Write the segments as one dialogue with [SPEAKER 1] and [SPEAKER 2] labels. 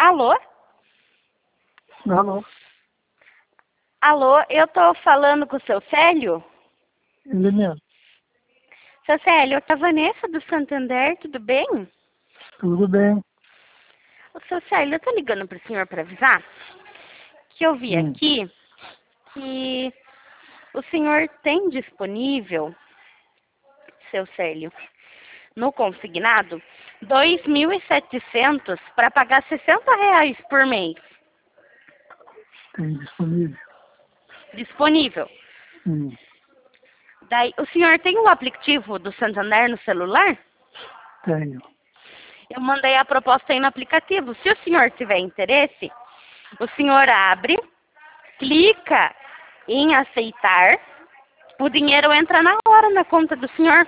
[SPEAKER 1] Alô?
[SPEAKER 2] Alô?
[SPEAKER 1] Alô, eu tô falando com o seu Célio?
[SPEAKER 2] Ele mesmo.
[SPEAKER 1] Seu Célio, eu sou a Vanessa do Santander, tudo bem?
[SPEAKER 2] Tudo bem.
[SPEAKER 1] O seu Célio, eu tô ligando pro senhor para avisar que eu vi aqui que o senhor tem disponível, seu Célio, no consignado, 2.700 para pagar R$ 60 por mês.
[SPEAKER 2] Tem disponível.
[SPEAKER 1] Disponível. Daí, o senhor tem o aplicativo do Santander no celular?
[SPEAKER 2] Tenho.
[SPEAKER 1] Eu mandei a proposta aí no aplicativo. Se o senhor tiver interesse, o senhor abre, clica em aceitar, o dinheiro entra na hora na conta do senhor.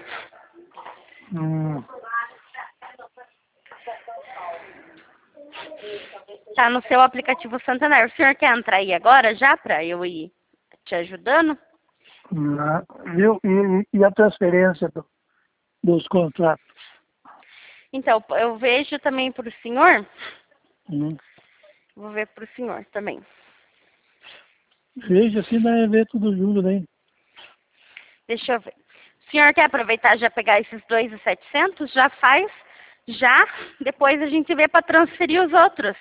[SPEAKER 1] Tá no seu aplicativo Santander. O senhor quer entrar aí agora já para eu ir te ajudando?
[SPEAKER 2] Viu? E a transferência dos contratos?
[SPEAKER 1] Então, eu vejo também para o senhor. Vou ver para o senhor também.
[SPEAKER 2] Veja se vai ver tudo junto, né?
[SPEAKER 1] Deixa eu ver. O senhor quer aproveitar e já pegar esses 2.700? Já faz, já. Depois a gente vê para transferir os outros.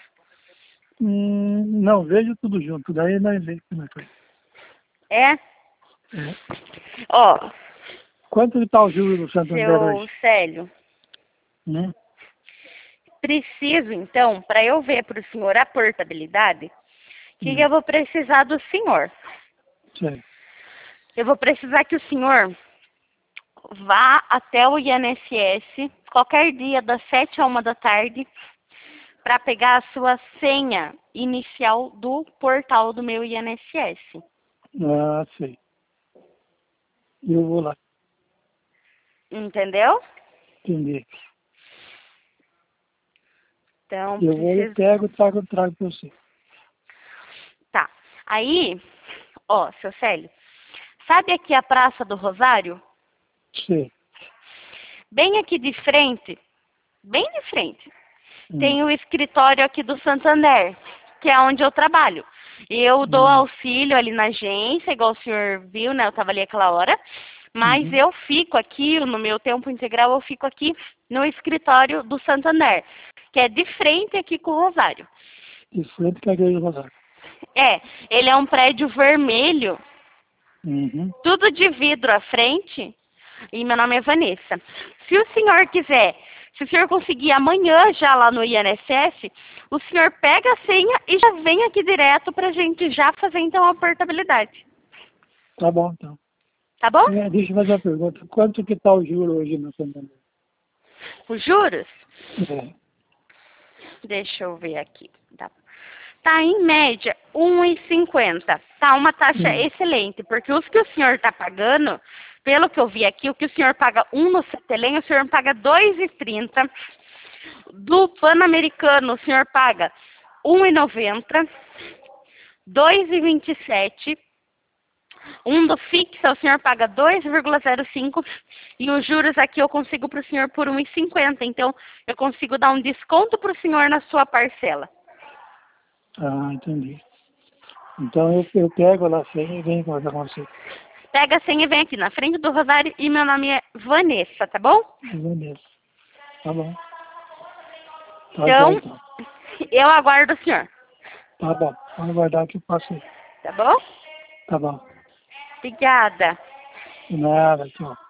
[SPEAKER 2] Não, veja tudo junto. Daí nós vemos como é que
[SPEAKER 1] É?
[SPEAKER 2] é.
[SPEAKER 1] Ó,
[SPEAKER 2] Quanto está o juro do Santander
[SPEAKER 1] seu
[SPEAKER 2] hoje?
[SPEAKER 1] Célio, preciso então, para eu ver para o senhor a portabilidade, o que eu vou precisar do senhor?
[SPEAKER 2] Sim.
[SPEAKER 1] Eu vou precisar que o senhor vá até o INSS qualquer dia das 7 à 1 da tarde para pegar a sua senha inicial do portal do meu INSS.
[SPEAKER 2] Ah, sei. Eu vou lá.
[SPEAKER 1] Entendeu?
[SPEAKER 2] Entendi.
[SPEAKER 1] Então,
[SPEAKER 2] Eu vou, eu pego e trago para você.
[SPEAKER 1] Tá. Aí, ó, seu Célio, sabe aqui a Praça do Rosário?
[SPEAKER 2] Sim.
[SPEAKER 1] Bem aqui de frente, tem o escritório aqui do Santander, que é onde eu trabalho. Eu dou auxílio ali na agência, igual o senhor viu, né? Eu tava ali aquela hora. Mas eu fico aqui, no meu tempo integral, eu fico aqui no escritório do Santander, que é de frente aqui com o Rosário.
[SPEAKER 2] De frente com a igreja do Rosário.
[SPEAKER 1] É, ele é um prédio vermelho, tudo de vidro à frente, e meu nome é Vanessa. Se o senhor quiser, se o senhor conseguir amanhã já lá no INSS, o senhor pega a senha e já vem aqui direto pra gente já fazer então a portabilidade.
[SPEAKER 2] Tá bom, então.
[SPEAKER 1] Tá bom?
[SPEAKER 2] Deixa eu fazer uma pergunta. Quanto que está o juro hoje no Santander?
[SPEAKER 1] Os juros?
[SPEAKER 2] É.
[SPEAKER 1] Deixa eu ver aqui. Tá em média 1,50. Tá uma taxa excelente, porque os que o senhor tá pagando, pelo que eu vi aqui, o que o senhor paga no Cetelem, o senhor paga 2,30. Do Pan-Americano, o senhor paga 1,90. 2,27. Do fixa, o senhor paga 2,05 e os juros aqui eu consigo para o senhor por 1,50. Então, eu consigo dar um desconto para o senhor na sua parcela.
[SPEAKER 2] Ah, entendi. Então eu pego lá a senha e venho conversar com você.
[SPEAKER 1] Pega a senha e vem aqui na frente do Rosário e meu nome é Vanessa, tá bom?
[SPEAKER 2] Vanessa. Tá bom. Tá
[SPEAKER 1] Então,
[SPEAKER 2] então.
[SPEAKER 1] eu aguardo o senhor.
[SPEAKER 2] Tá bom. Vamos aguardar que eu passe.
[SPEAKER 1] Tá bom?
[SPEAKER 2] Tá bom.
[SPEAKER 1] Obrigada.
[SPEAKER 2] De nada, tchau.